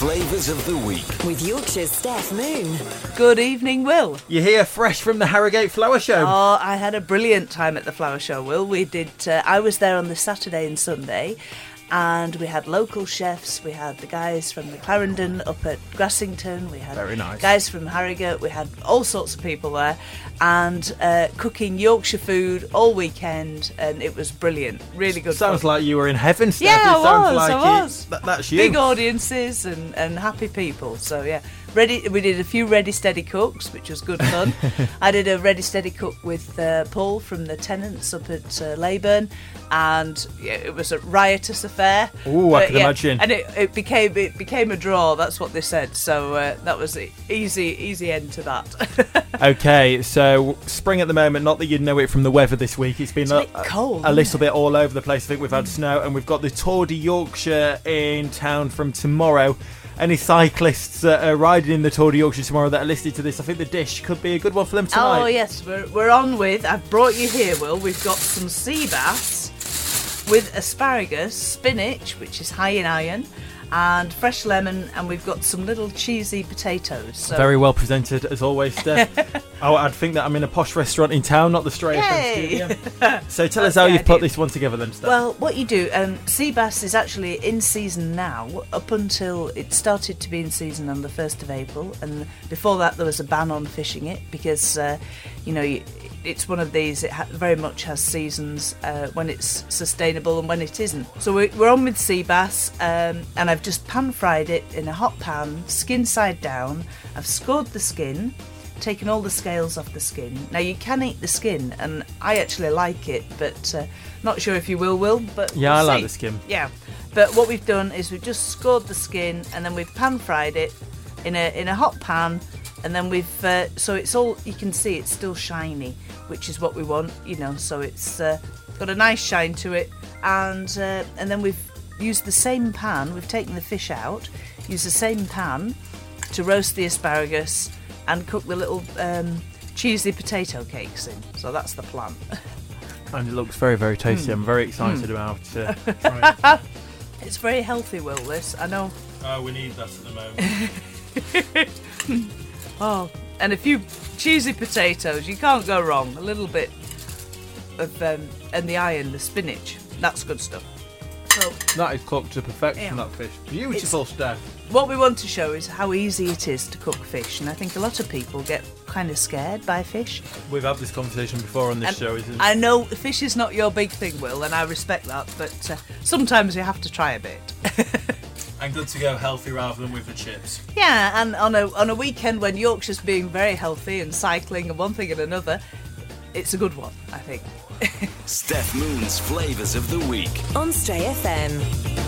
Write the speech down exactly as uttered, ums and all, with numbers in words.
Flavours of the Week. With Yorkshire's Steph Moon. Good evening, Will. You're here fresh from the Harrogate Flower Show. Oh, I had a brilliant time at the Flower Show, Will. We did. Uh, I was there on the Saturday and Sunday, and we had local chefs. We had the guys from the Clarendon up at Grassington. We had Very nice. guys from Harrogate. We had all sorts of people there, and uh, cooking Yorkshire food all weekend, and it was brilliant. Really good. Sounds fun. like you were in heaven, Steph. Yeah, It I sounds was, like I it- was. that- that's you. Big audiences and, and happy people. So yeah, ready. We did a few Ready Steady Cooks, which was good fun. I did a Ready Steady Cook with uh, Paul from the Tenants up at uh, Leyburn, and yeah, it was a riotous affair. Ooh, I But, can yeah, imagine. And it, it became it became a draw. That's what they said. So uh, that was the easy easy end to that. Okay, so spring at the moment, not that you'd know it from the weather this week. It's been It's a bit cold, a isn't little bit all over the place. I think we've had snow, and we've got the Tour de Yorkshire in town from tomorrow. Any cyclists that are riding in the Tour de Yorkshire tomorrow that are listening to this, I think the dish could be a good one for them tonight. Oh yes, we're we're on with. I've brought you here, Will. We've got some sea bass with asparagus, spinach, which is high in iron, and fresh lemon, and we've got some little cheesy potatoes. So. Very well presented, as always, Steph. oh, I'd think that I'm in a posh restaurant in town, not the Stray F M Yay! studio. So tell us That's how the you've put idea. this one together then, Steph. Well, what you do, um, sea bass is actually in season now, up until it started to be in season on the first of April, and before that there was a ban on fishing it because, uh, you know, you, it's one of these, it ha- very much has seasons uh, when it's sustainable and when it isn't. So we- we're on with sea bass, um, and I've just pan-fried it in a hot pan, skin side down. I've scored the skin, taken all the scales off the skin. Now you can eat the skin, and I actually like it, but uh, not sure if you will, Will. But Yeah, we'll I like see. the skin. Yeah, but what we've done is we've just scored the skin, and then we've pan-fried it in a in a hot pan, and then we've uh, so it's all, you can see it's still shiny, which is what we want, you know. So it's uh, got a nice shine to it, and uh, and then we've used the same pan. We've taken the fish out, used the same pan to roast the asparagus and cook the little um, cheesy potato cakes in. So that's the plan. And it looks very, very tasty. Hmm. I'm very excited about uh, trying it. It's very healthy, Will, this. I know. Oh, we need that at the moment. Oh, and a few cheesy potatoes. You can't go wrong. A little bit of, um, and the iron, the spinach. That's good stuff. So That is cooked to perfection, Yeah. that fish. Beautiful stuff. what we want to show is how easy it is to cook fish. And I think a lot of people get kind of scared by fish. We've had this conversation before on this And show, isn't it? I know fish is not your big thing, Will, and I respect that. But uh, sometimes you have to try a bit. And good to go healthy rather than with the chips. Yeah, and on a on a weekend when Yorkshire's being very healthy and cycling and one thing and another, it's a good one, I think. Steph Moon's Flavours of the Week. On Stray F M.